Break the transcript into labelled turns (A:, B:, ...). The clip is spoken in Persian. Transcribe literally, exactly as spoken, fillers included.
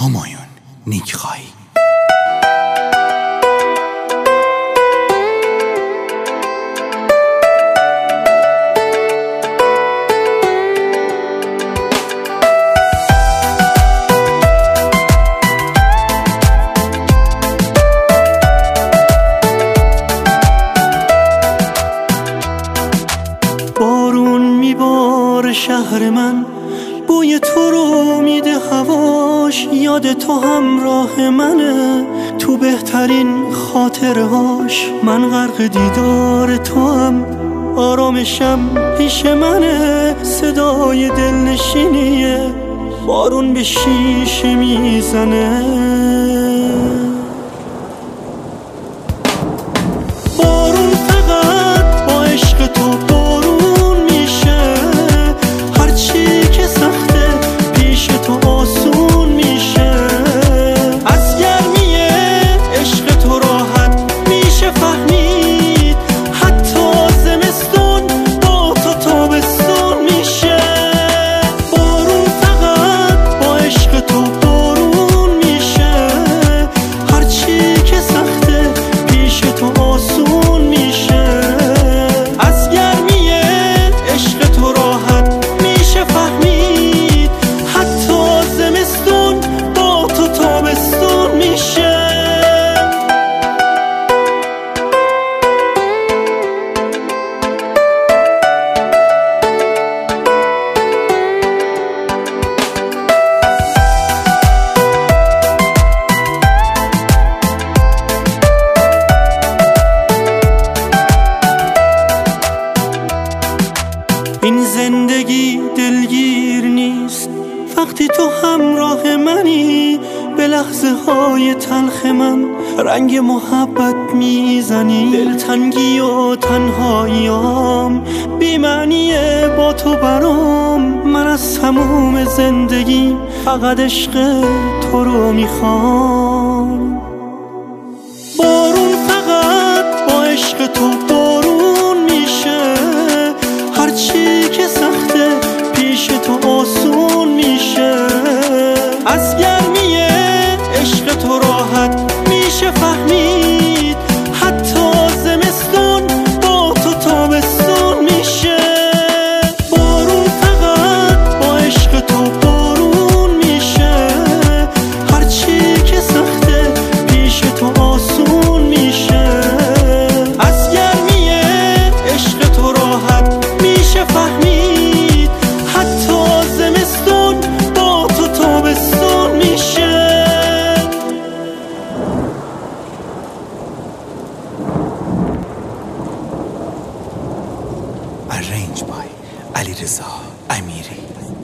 A: همایون نیکخوای.
B: بارون میباره شهر من، بوی تو رو میده هواش، یاد تو همراه منه تو بهترین خاطرهاش. من غرق دیدار تو هم، آرامشم پیش منه، صدای دلنشینیه بارون به شیشه میزنه. بارون فقط با عشق تو بارون میشه، هرچی که سخته پیش تو آسون میشه. از گرمی عشق تو راحت میشه فهمید، حتی زمستون با تو تابستون میشه. بارون فقط با عشق تو بارون میشه، هرچی که سخته پیش تو آسون میشه. از گرمی عشق تو راحت میشه فهمید، حتی زمستون با تو تابستون میشه. این زندگی دلگیر نیست وقتی تو همراه منی، به لحظه های تلخ من رنگ محبت میزنی. دلتنگی و تنهاییام بی معنیه با تو برام، من از تموم زندگی فقط عشق تو رو میخوام. بارون فقط با عشق تو بارون میشه، هرچی که سخته پیش تو آسون میشه. از گرمی عشق تو راحت میشه فهمید، حتی زمستون با تو تابستون میشه. بارون فقط با عشق تو بارون میشه، هرچی که سخته پیش تو آسون میشه. از گرمی عشق تو راحت میشه فهمید، حتی زمستون با تو تابستون میشه.
A: Arranged by علیرضا امیری.